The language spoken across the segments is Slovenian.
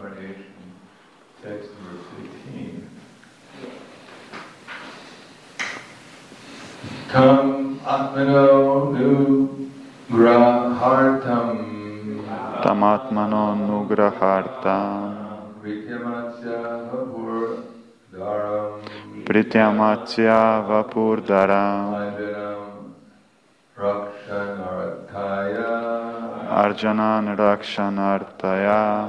Tam atmano nugrahartam Tamatmano nugrahartam Prityamatya vapurdaram Arjanan rakshanartaya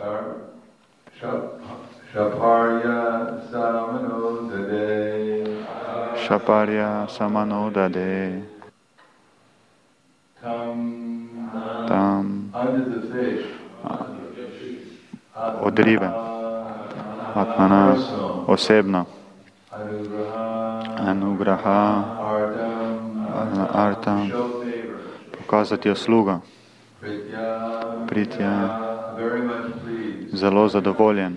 Shaparya samanodade Tam od ribe Atmana osebno Anugraha Artam pokazati uslugo Pritya zelo zadovoljen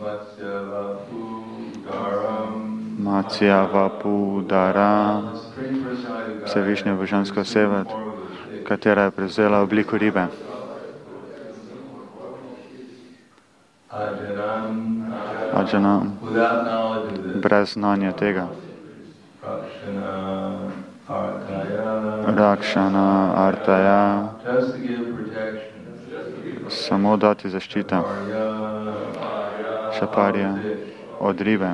Matsya Vapudara Vsevišnja božanska oseba, katera je prevzela obliko ribe. Ajana, brez znanja tega. Rakshana Artaya, samo dati zaščita. Šaparja, od ribe.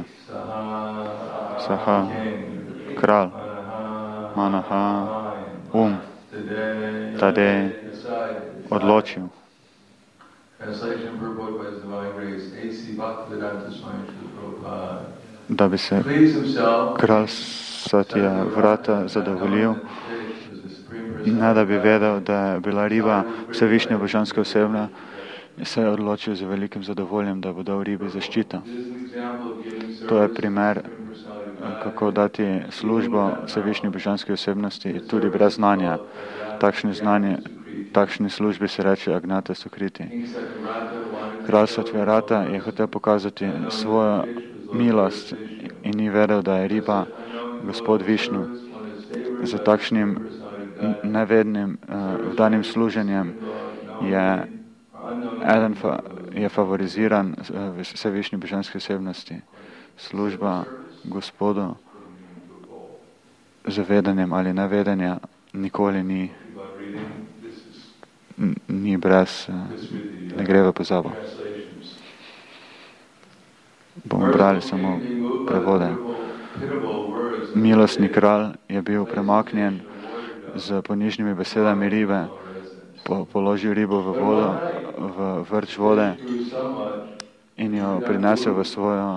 Saha, kralj. Manaha, Tade, odločil. Da bi se kralj Satya Vrata zadovoljil, ne da bi vedel, da je bila riba vsevišnja božanska osebna, se je odločil z velikim zadovoljem, da bo dal ribi zaščito. To je primer, kako dati službo vsevišnji božanski osebnosti tudi brez znanja. Takšni službi se reče Agnata Sukriti. Kralj Satya Vrata je hotel pokazati svojo milost in ni vedel, da je riba gospod Višnu. Za takšnim nevednim vdanim služenjem je favoriziran vsevišnji božanski osebnosti. Služba gospodu z vedenjem ali nevedenja nikoli ni brez, ne gre v pozabo. Bomo brali samo prevode. Milostni kralj je bil premaknjen z ponižnimi besedami ribe, položil ribo v vodo, v vrč vode in jo prinesel v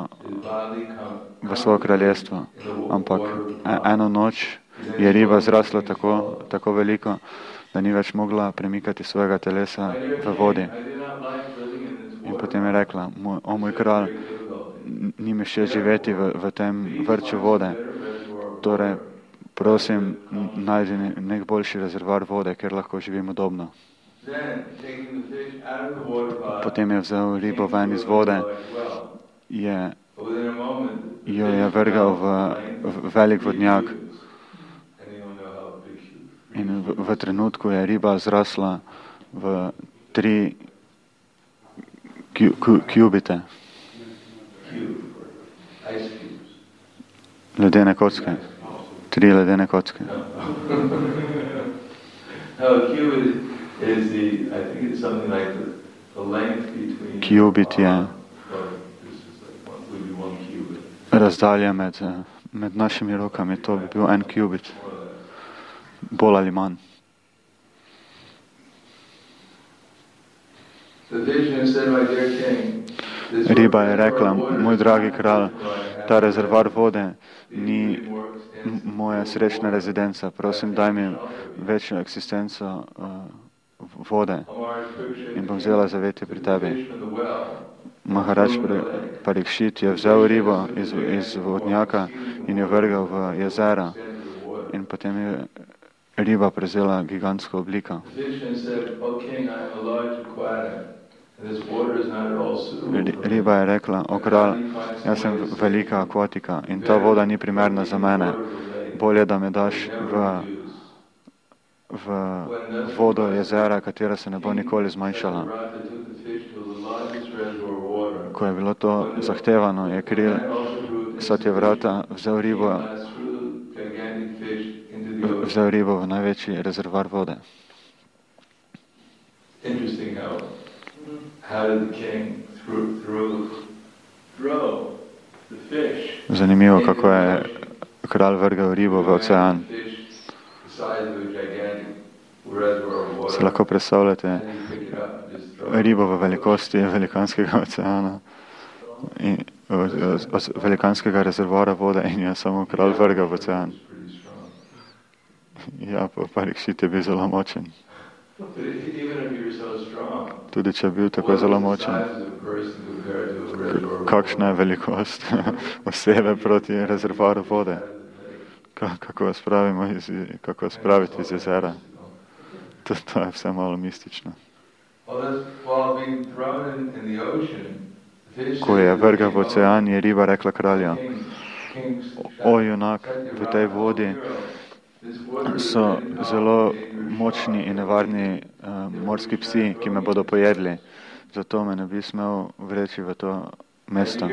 svoje kraljestvo. Ampak eno noč je riba zrasla tako veliko, da ni več mogla premikati svojega telesa v vodi. In potem je rekla, o moj kralj, ni mi še živeti v tem vrču vode. Torej, prosim, najdi nek boljši rezervoar vode, kjer lahko živim udobno. Potem je vzel ribo ven iz vode, jo je vrgal v velik vodnjak in v trenutku je riba zrasla v 3 kubite. Ledene kocke. 3 ledene kocke. Kubit je razdalja med našimi rokami. To bi bil 1 kubit. Bolj ali manj. Riba je rekla, moj dragi kralj, ta rezervoar vode ni moja srečna rezidenca. Prosim, daj mi večjo eksistenco vode in bom vzela zavetje pri tebi. Maharač Parikšit je vzel ribo iz vodnjaka in jo vrgal v jezera in potem je riba prezela gigantsko obliko. Riba je rekla, o kralj, jaz sem velika akvatika in ta voda ni primerna za mene. Bolje, da me daš v vodo jezera, katera se ne bo nikoli zmanjšala. ko je bilo to zahtevano, je Kril Satyavrata vzel ribo v največji rezervoar vode. Zanimivo, kako je kralj vrgel ribo v ocean. Si lahko predstavljate ribo v velikosti velikanskega oceana, in, velikanskega rezervoara vode, in je samo kralj vrgel v ocean. Ja, pa Parikšit je bil zelo močen. Tudi če je bil tako zelo močen, kakšna je velikost osebe proti rezervoaru vode? Kako spraviti iz jezera? To je vse malo mistično. Ko je vrgel v ocean, je riba rekla kralju: o junak, v tej vodi so zelo močni in nevarni morski psi, ki me bodo pojedli. Zato me ne bi smel vreči v to mesto.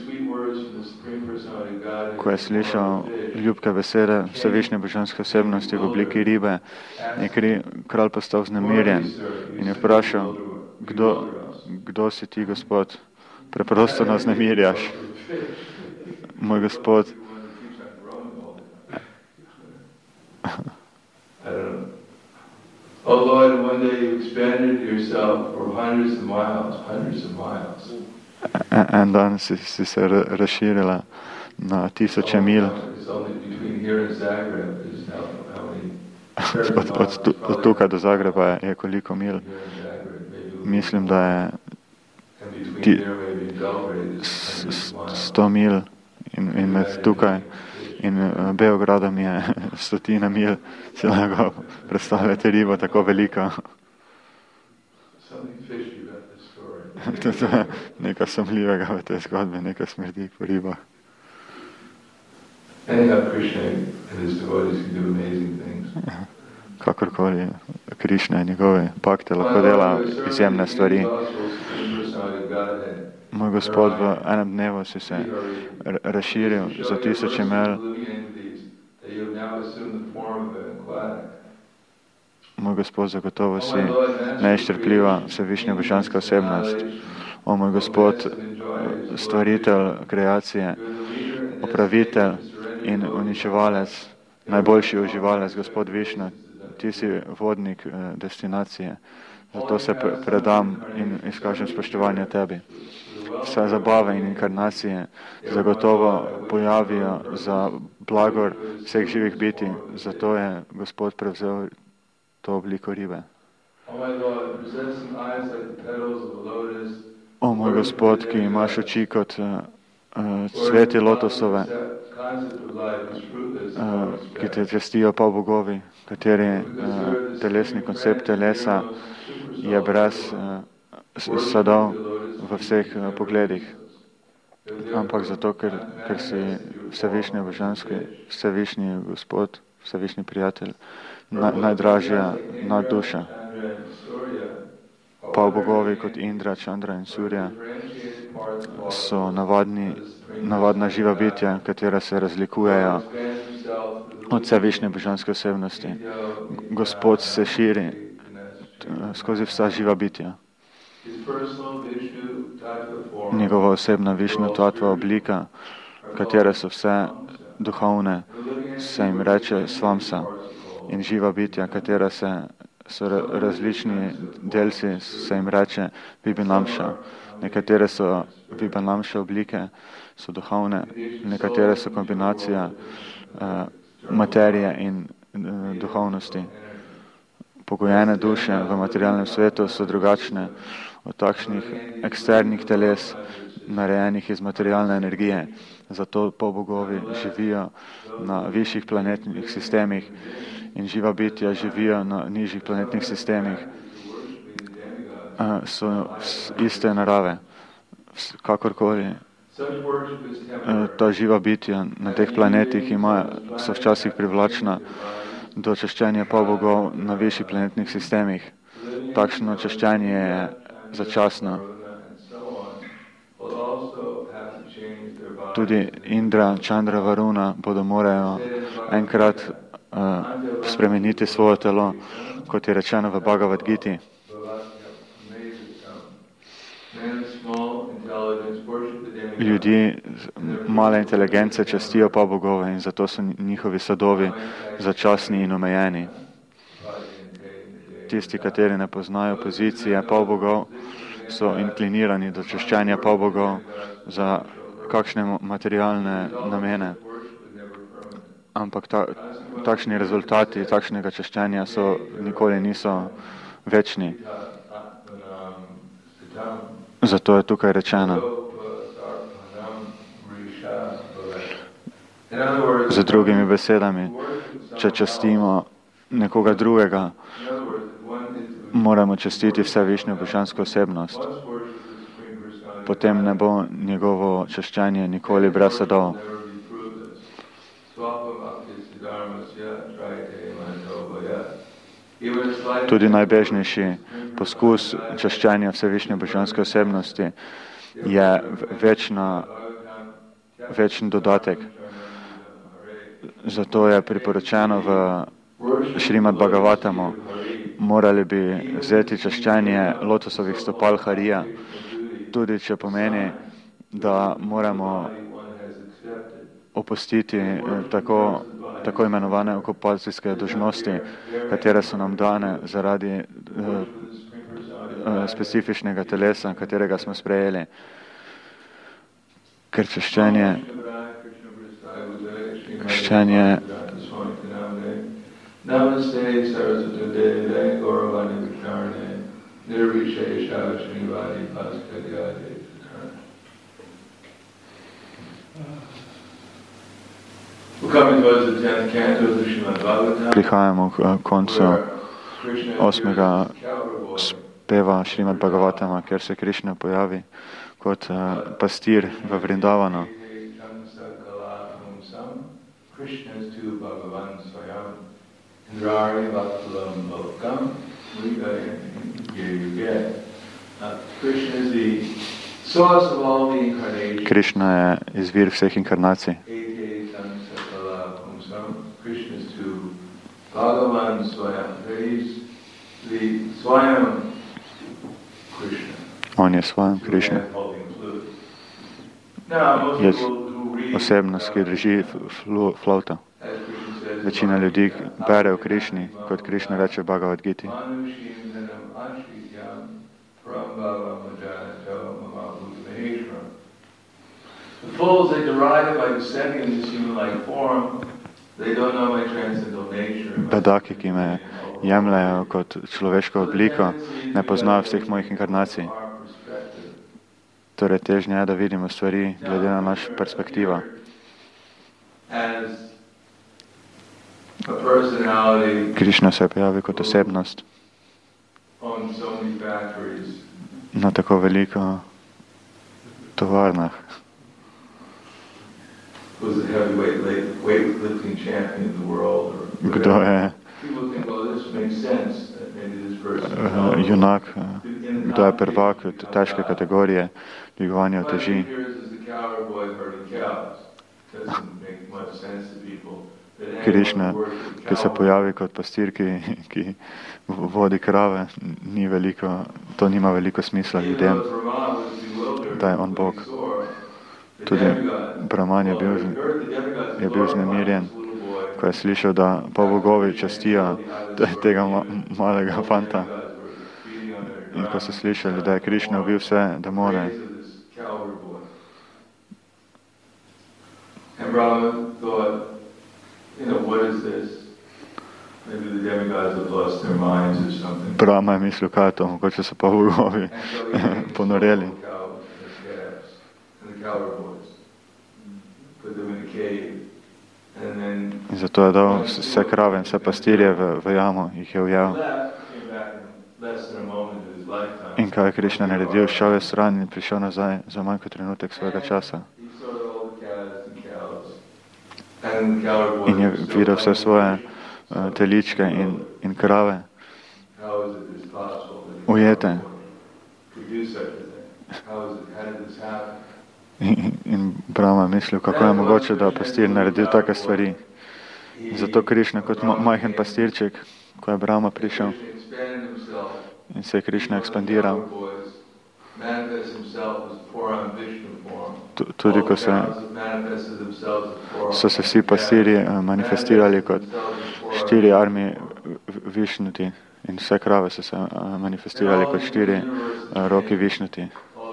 Ko je slišal ljubke besede Vsevišnje božanske osebnosti v obliki ribe, je kralj postal vznemirjen in je vprašal: kdo si ti, Gospod? Preprosto nas vznemirjaš. Moj Gospod, Oh Lord, one day you expanded yourself for hundreds of miles. En dan si se razširila na tisoče mil. Od tukaj do Zagreba je koliko mil? Mislim, da je 100 mil in med tukaj in Beogradom je 100 mil. Si lahko predstavljate ribo tako veliko. To je nekaj sumljivega v tej zgodbi, nekaj smrdi po ribah. Kakorkoli, Krišna in njegove pakte lahko dela izjemne stvari. Moj Gospod, v enem dnevu si se razširil za tisoče mil. Moj Gospod, zagotovo si neizčrpljiva Vsevišnja božanska osebnost. O moj Gospod, stvaritelj kreacije, opravitelj in uničevalec, najboljši uživalec, Gospod Višnu, ti si vodnik destinacije. Zato se predam in izkažem spoštovanje tebi. Vse zabave in inkarnacije zagotovo pojavijo za blagor vseh živih bitij. Zato je Gospod prevzel to obliko ribe. O moj Gospod, ki imaš oči kot cveti lotosove, ki te čestijo pa bogovi, kateri telesni koncept telesa je brez sadov v vseh pogledih. Ampak zato, ker si Vsevišnji božanski, Vsevišnji Gospod, Vsevišnji prijatelj, najdražja nadduša. Pa bogovi kot Indra, Čandra in Surja so navadna živa bitja, katera se razlikujejo od Vsevišnje božanske osebnosti. Gospod se širi skozi vsa živa bitja. Njegova osebna Višnu tattva oblika, katere so vse duhovne, se jim reče Svamsa, in živa bitja, katera so različni delci, se jim reče Vibhanamša. Nekatere so Vibhanamša oblike, so duhovne, nekatere so kombinacija materije in duhovnosti. Pogojene duše v materialnem svetu so drugačne od takšnih eksternih teles, narejenih iz materialne energije. Zato polbogovi živijo na višjih planetnih sistemih in živa bitja živijo na nižjih planetnih sistemih. So iste narave, kakorkoli. Ta živa bitja na teh planetih so včasih privlačna do čaščenja polbogov na višjih planetnih sistemih. Takšno čaščenje je začasno. Tudi Indra, Chandra, Varuna bodo morajo enkrat spremeniti svoje telo, kot je rečeno v Bhagavad Giti. Ljudje male inteligence častijo pa bogove in zato so njihovi sadovi začasni in omejeni. Tisti, kateri ne poznajo pozicije polbogov, so inklinirani do čaščenja polbogov za kakšne materialne namene. Ampak takšni rezultati takšnega čaščenja nikoli niso večni. Zato je tukaj rečeno. Z drugimi besedami, če častimo nekoga drugega, moramo častiti vse višnjo božansko osebnost. Potem ne bo njegovo čaščenje nikoli brez sadov. Tudi najbežnejši poskus čaščenja vse višnje božanske osebnosti je večni dodatek. Zato je priporočeno v Šrimad Bhagavatamu, morali bi vzeti čaščenje lotosovih stopal Harija, tudi če pomeni, da moramo opustiti tako imenovane okupacijske dolžnosti, katere so nam dane zaradi specifičnega telesa, katerega smo sprejeli. Ker čaščenje Namaste Saraswati Gauravani Vicharane Nirvishesha Srinivadi Paskadyade. Prihajamo k koncu 8. speva Šrimad Bhagavatama, kjer se Krišna pojavi kot pastir v Vrindavanu. Krišna je izvir vseh inkarnacij. On je Svayam Krišna. Je osebnost, ki drži flavta. Večina ljudi bere v Krišni, kot Krišna reče v Bhagavad Giti. Bedaki, ki me jemljajo kot človeško obliko, ne poznajo vseh mojih inkarnacij. Torej, težnja je, da vidimo stvari glede na naš perspektiva. Krišna se pojavi kot osebnost na tako veliko tovarnah. Kdo je junak, kdo je prvak težke kategorije dvigovanja teži. Krišna, ki se pojavi kot pastir, ki vodi krave, to nima veliko smisla ljudem, da je on Bog. Tudi Brahman je bil znemirjen, ko je slišal, da pa bogovi častijo tega malega fanta. In ko so slišali, da je Krišna ubil vse demone. Brahma je mislil, kaj je to, mogoče so pa bogovi ponoreli. In zato je dal vse krave in vse pastirje v jamo, jih je ujel. In kaj je Krišna naredil? Šel je stran in prišel nazaj za manj kot trenutek svojega časa. In je videl vse svoje teličke in krave ujete. In Brahma mislil, kako je mogoče, da pastir naredil take stvari. Zato Krišna kot majhen pastirček, ko je Brahma prišel in se je Krišna ekspandiral, tudi ko so se vsi pastirji manifestirali kot 4 armi Višnuti in vse krave so se manifestirali kot 4 roki Višnuti.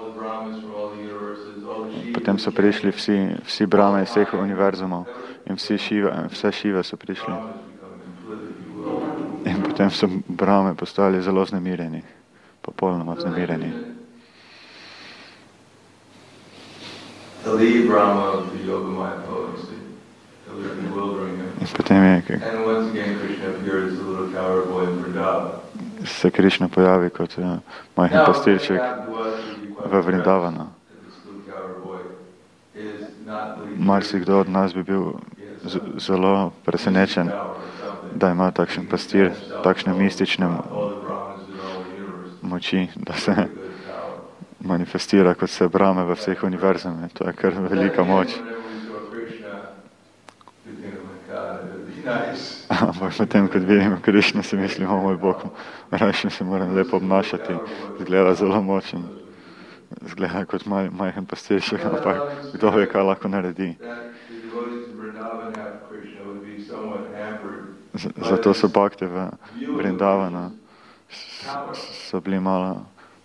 Potem so prišli vsi Brahme iz vseh univerzumov in vse Šive so prišli. In potem so Brahme postali zelo vznemirjeni, popolnoma vznemirjeni. In potem se Krišna pojavi kot majhen pastirček v Vrindavanu. Marsikdo od nas bi bil zelo presenečen, da ima takšen pastir, takšne mistične moči, da se manifestira kot se Brahme v vseh univerzumih. To je kar velika moč. Ampak potem, kot vidimo Krišno, si mislimo, moj Bog, raje se moram lepo obnašati, izgleda zelo močen. Izgleda kot majhen pastirček, ampak kdo ve, kaj lahko naredi. Zato so bakte v Vrindavanu so bili malo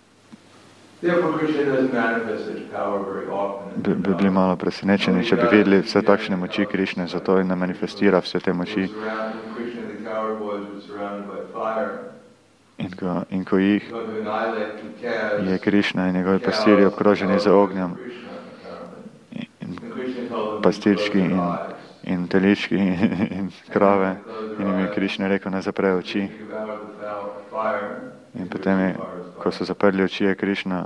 bi bili malo presenečeni, če bi videli vse takšne moči Krišne, zato ne manifestira vse te moči. In ko jih je Krišna in njegovi pastirji obkroženi za ognjem, pastirčki in telički in krave, in jim je Krišna rekel, ne zaprejo oči. In potem je, ko so zaprli oči, je Krišna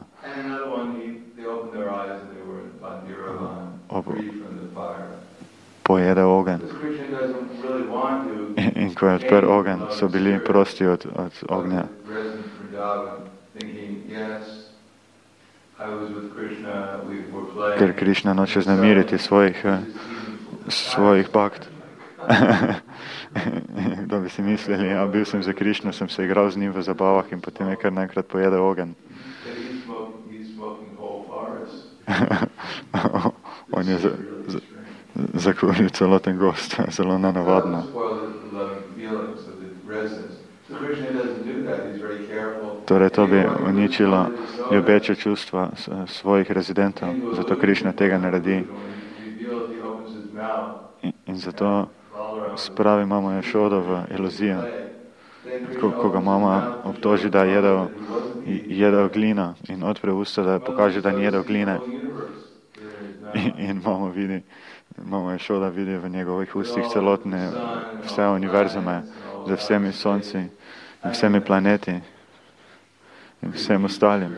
pojedel ogenj. In ko je odprl ogenj, so bili prosti od ognja. Ker Krišna noče znamiriti svojih bakt. Kdo bi si mislili, ja, bil sem za Krišno, sem se igral z njim v zabavah in potem je kar naenkrat pojedel ogenj. On je zakuril celoten gost, zelo nenavadno. Torej, to bi uničilo ljubeče čustva svojih rezidentov, zato Krišna tega naredi. In zato spravi mamo Jašodo v iluzijo, ko ga mama obtoži, da je jedel glino in odpre usta, da pokaže, da ni jedel gline. In mama Jašoda vidi v njegovih ustih celotne vse univerzume, z vsemi sonci in vsemi planeti in vsem ostalim.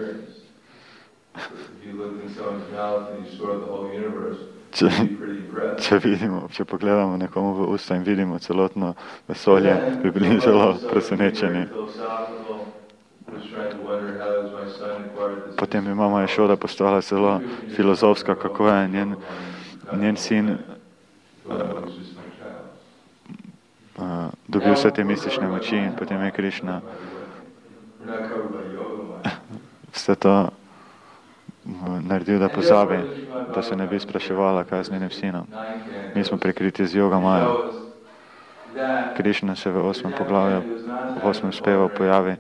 Če pogledamo nekomu v usta in vidimo celotno vesolje, bi bili zelo presenečeni. Potem bi mama Jašoda postala zelo filozofska, kako je njen sin dobil vse te mistične moči in potem je Krišna vse to naredil, da pozabi, da se ne bi spraševala, kaj je z njenim sinom. Mi smo prekriti z Yoga Maja. Krišna se v 8. poglavju, v 8. spevu pojavi,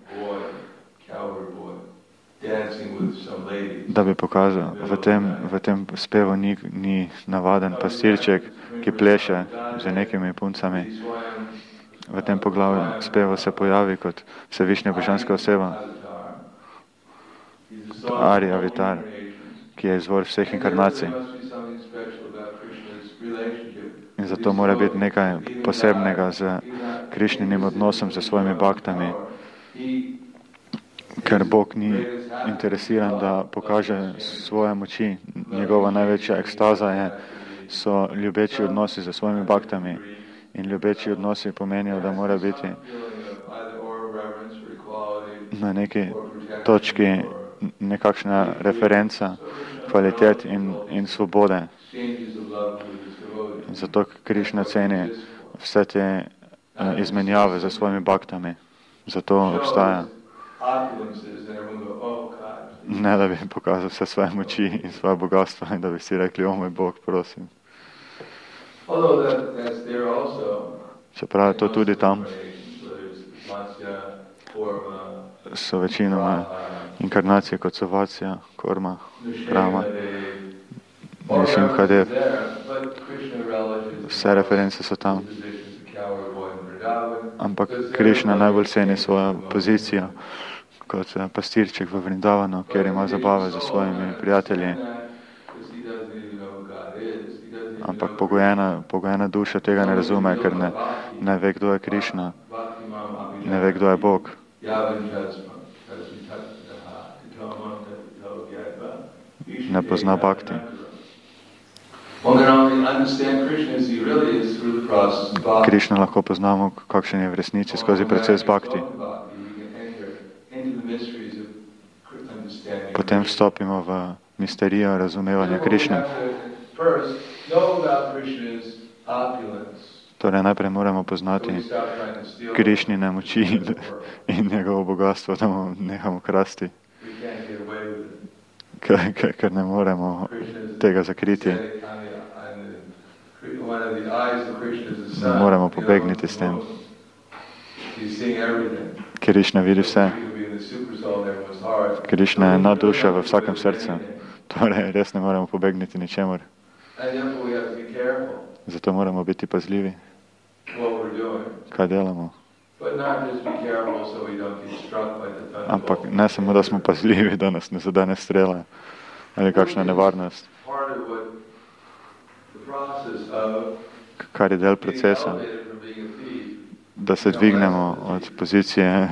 da bi pokazal, v tem spevu ni navaden pastirček, ki pleše z nekimi puncami. V tem poglavju spevu se pojavi kot vsevišnja božanska oseba, Ari Avatar, ki je izvor vseh inkarnacij. In zato mora biti nekaj posebnega z Krišninim odnosom, z svojimi baktami, ker Bog ni interesiran, da pokaže svoje moči. Njegova največja ekstaza so ljubeči odnosi z svojimi baktami. In ljubeči odnosi pomenijo, da mora biti na neki točki nekakšna referenca kvalitet in svobode. Zato Krišna ceni vse te izmenjave za svojimi baktami. Zato obstaja. Ne, da bi pokazal vse svoje moči in svoje bogatstvo in da bi si rekli, o moj Bog, prosim. Čeprav je to tudi tam, so večinoma inkarnacije kot so Vatsja, Korma, Rama, Nrsimhadev. Vse reference so tam. Ampak Krišna najbolj ceni svojo pozicijo kot pastirček v Vrindavanu, kjer ima zabave za svojimi prijatelji. Ampak pogojena duša tega ne razume, ker ne ve, kdo je Krišna, ne ve, kdo je Bog. Ne pozna bhakti. Krišna lahko poznamo, kakšen je v resnici skozi proces bhakti. Potem vstopimo v misterijo razumevanja Krišne. Torej najprej moramo poznati Krišnine moči in njegovo bogatstvo, da mu nehamo krasti. Ker ne moremo tega zakriti. Ne moremo pobegniti s tem. Krišna vidi vse. Krišna je ena duša v vsakem srcu. Torej res ne moremo pobegniti ničemur. Zato moramo biti pazljivi. Kaj delamo? Ampak ne samo, da smo pazljivi, da nas ne zadane strela ali kakšna nevarnost. Kar je del procesa, da se dvignemo od pozicije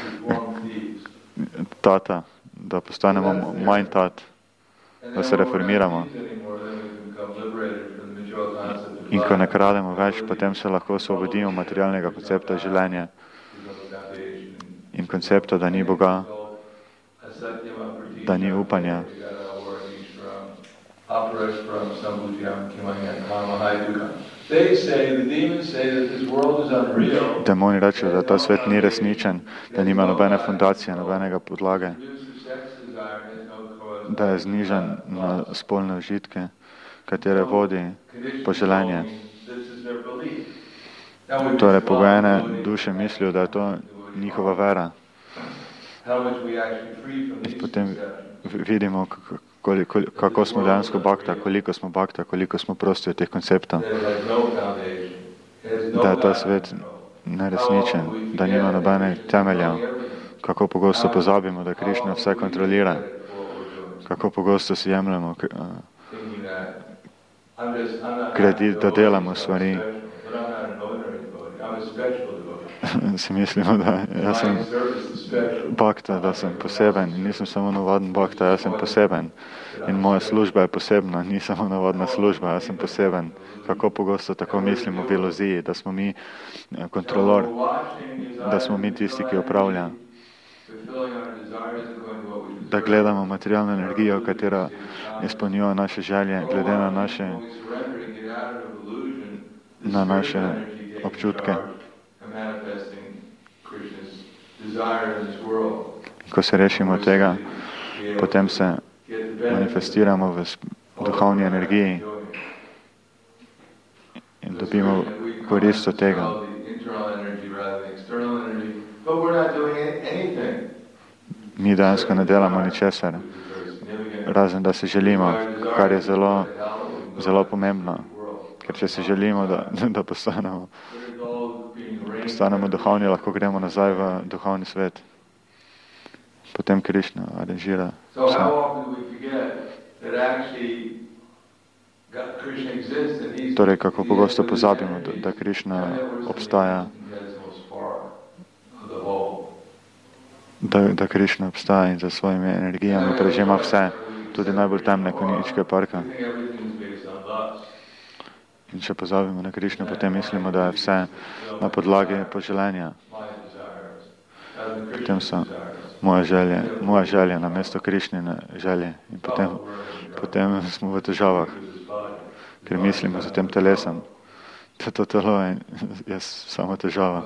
tata, da postanemo manj tat, da se reformiramo. In ko ne krademo več, potem se lahko osvobodimo materialnega koncepta življenja in koncepta, da ni Boga, da ni upanja. Demoni rečejo, da ta svet ni resničen, da nima nobene fundacije, nobenega podlage, da je znižan na spolne užitke, katere vodi poželenje. Torej, pogojene duše mislijo, da je to njihova vera. In potem vidimo, kako smo dejansko bhakta, koliko smo prosti od teh konceptov. Da je ta svet neresničen, da nima nobene temelja. Kako pogosto pozabimo, da Krišna vse kontrolira. Kako pogosto si jemljemo kredit, da delamo stvari. Si mislimo, da jaz sem bhakta, da sem poseben in nisem samo navaden bhakta, jaz sem poseben. In moja služba je posebna, ni samo navadna služba, jaz sem poseben. Kako pogosto tako mislimo v iluziji, da smo mi kontrolor, da smo mi tisti, ki upravlja. Da gledamo materialno energijo, katera izpolnjuje naše želje, glede na naše občutke. Ko se rešimo tega, potem se manifestiramo v duhovni energiji in dobimo korist od tega. Mi dejansko ne delamo ničesar, razen da se želimo, kar je zelo, zelo pomembno. Ker če se želimo, da postanemo duhovni, lahko gremo nazaj v duhovni svet. Potem Krišna aranžira vse. Torej, kako pogosto pozabimo, da Krišna obstaja, da Krišna obstaja in za svojimi energijami prežema vse, tudi najbolj temne konjičke parka. In če pozabimo na Krišno, potem mislimo, da je vse na podlagi poželenja. Potem so moja želja na mesto Krišnine želje. In potem smo v težavah, ker mislimo za tem telesom. To telo je samo težava.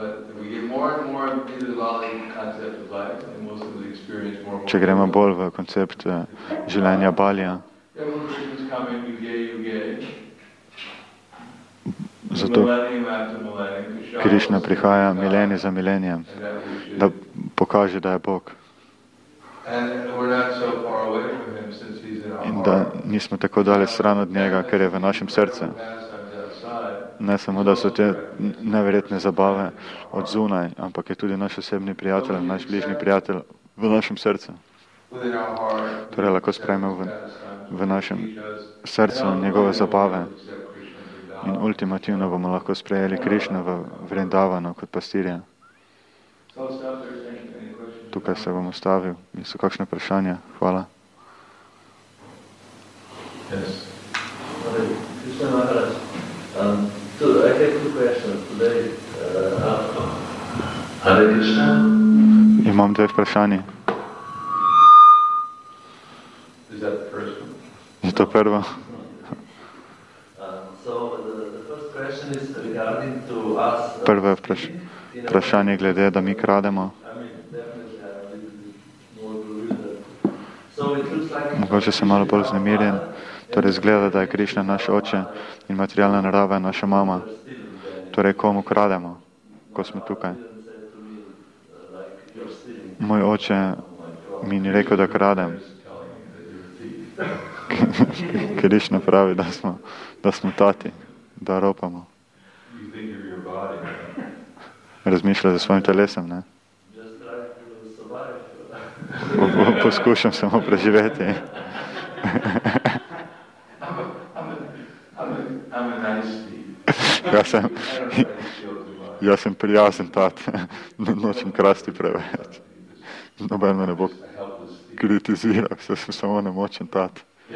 Če gremo bolj v koncept življenja Balija, zato Krišna prihaja milenij za milenijem, da pokaže, da je Bog. In da nismo tako daleč stran od njega, ker je v našem srcu. Ne samo, da so te neverjetne zabave od zunaj, ampak je tudi naš osebni prijatelj, naš bližnji prijatelj v našem srcu. Torej lahko sprejmemo v našem srcu njegove zabave in ultimativno bomo lahko sprejeli Krišno v Vrindavanu kot pastirja. Tukaj se bom ustavil. So kakšne vprašanja? Hvala. So I have two questions today. Hare Krishna. Imam dve vprašanji. Is that the first one? Je to prvo? So the first question is regarding to us. Prvo je vprašanje glede, da mi krademo. Mogoče sem malo bolj vznemirjen. Torej zgleda, da je Krišna naš oče in materialna narava je naša mama. Torej komu krademo, ko smo tukaj? Moj oče mi ni rekel, da kradem. Krišna pravi, da smo tati, da ropamo. Razmišlja za svojim telesom, ne? Poskušam samo preživeti. Jaz sem prijazen tat, nočem krasti preveč. Noben me ne bo kritiziral, se sem samo nemočen tat.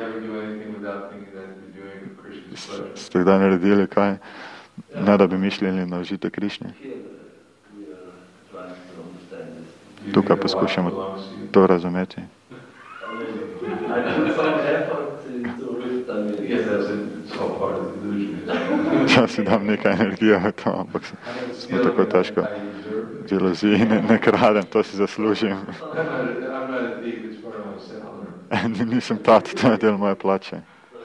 Ste kdaj naredili kaj, ne da bi mišljali na užitek Krišne? Tukaj poskušamo to razumeti. Čas si dam nekaj energije v to, ampak smo tako težko deloziji, ne kradem, to si zaslužim. Nisem tat, to je del moje plače.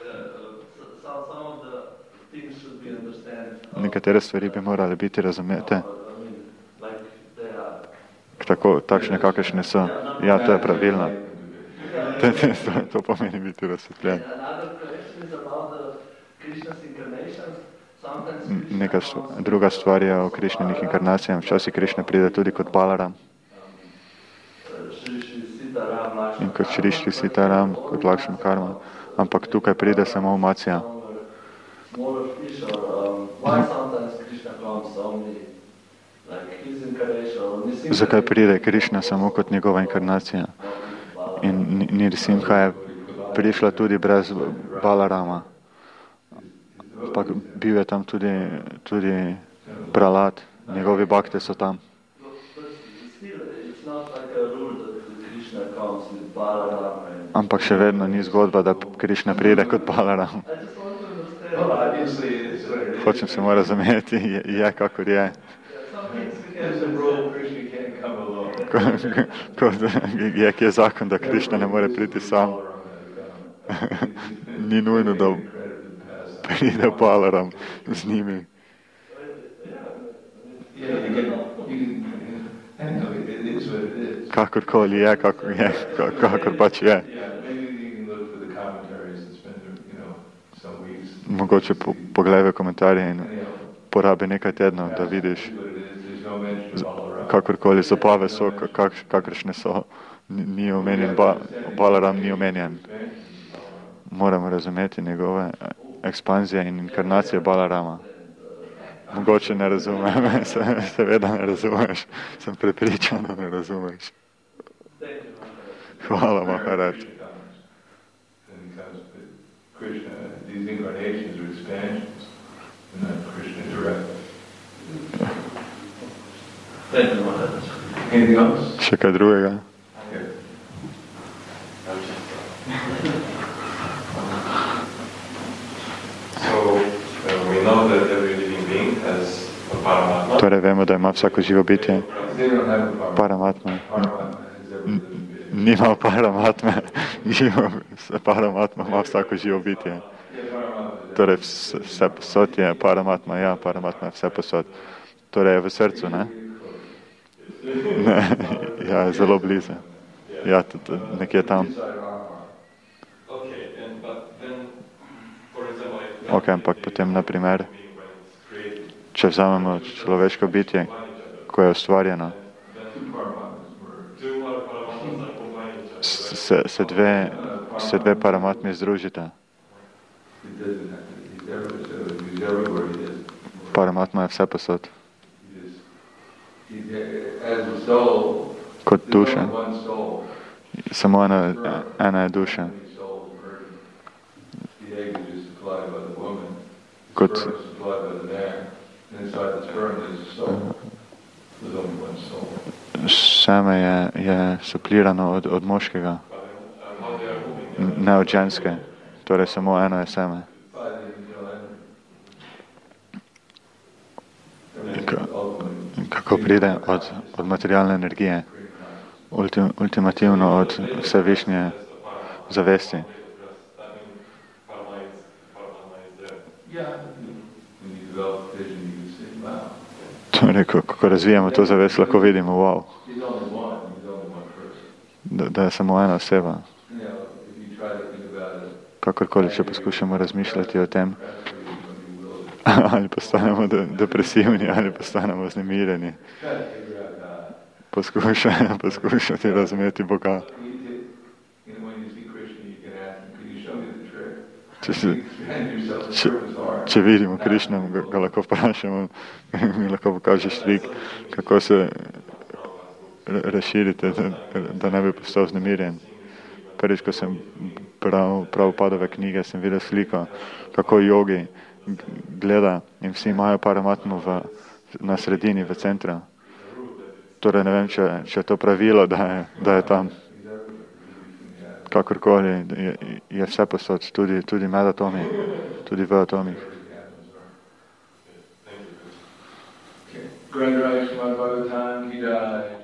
Nekatere stvari bi morali biti razumete. Takšne, kakršne so. Ja, to je pravilno. To pomeni biti razsvetljen. Druga stvar je o Krišninih inkarnacijah. Včasih Krišna pride tudi kot Balaram. In kot Šrišti Sitaram, kot Lakšmi Karma. Ampak tukaj pride samo Macija. Zakaj pride Krišna samo kot njegova inkarnacija? In Nirsimha je prišla tudi brez Balarama. Pa bil je tam tudi Prahlad, njegovi bakte so tam. Ampak še vedno ni zgodba, da Krišna pride kot Balaram. Hočem se mu razumeti, je kakor je. Kot je zakon, da Krišna ne more priti sam. Ni nujno, da pride Balaram z njimi. Kakorkoli je, kakor pač je. Mogoče pogledaj v komentarje in porabi nekaj tednov, da vidiš, kakorkoli zabave so, kakršne so, ni omenjen, Balaram ni omenjen. Moramo razumeti njegove ekspanzije in inkarnacije Balarama. Mogoče ne razumem, seveda ne razumeš, sem prepričan, da ne razumeš. Hvala, Maharaj. These incarnations are expansions, and not Krishna direct. Anything else? Še kaj drugega? Torej vemo, da ima vsako živo bitje They don't have a paramatma. Paramatma has ever lived in it. Nima paramatme, paramatma ima vsako živo bitje. Yeah, Paramatma is Torej vse posod je paramatma, ja, paramatma je vse posod. Torej je v srcu, ne? Ne, ja, je zelo blizu. Ja, tudi nekje tam. Ok, ampak potem, na primer, če vzamemo človeško bitje, ko je ustvarjeno, se dve paramatmi združita. Paramatma je vse posod. Kot duša. Samo ena je duša. Kot seme je suplirano od moškega, ne od ženske. Torej samo eno je seme. Kako pride od materialne energije, ultimativno od vse višnje zavesti. Torej, ko razvijamo to zavest, lahko vidimo, wow, da je samo ena oseba. Kakorkoli, če poskušamo razmišljati o tem, ali postanemo depresivni, ali postanemo vznemirjeni. Poskušati razumeti Boga. Če vidimo Krišna, ga lahko vprašamo, mi lahko pokažeš trik, kako se razširite, da ne bi postal vznemirjen. Prvič, ko sem bral Prabhupadove knjige, sem videl sliko, kako jogi gleda in vsi imajo paramatmo na sredini, v centru. Torej ne vem, če je to pravilo, da je tam. Kakorkoli, je vse posod, tudi med atomi, tudi v atomih. Grandra Ishmael Bhagavatam ki jai.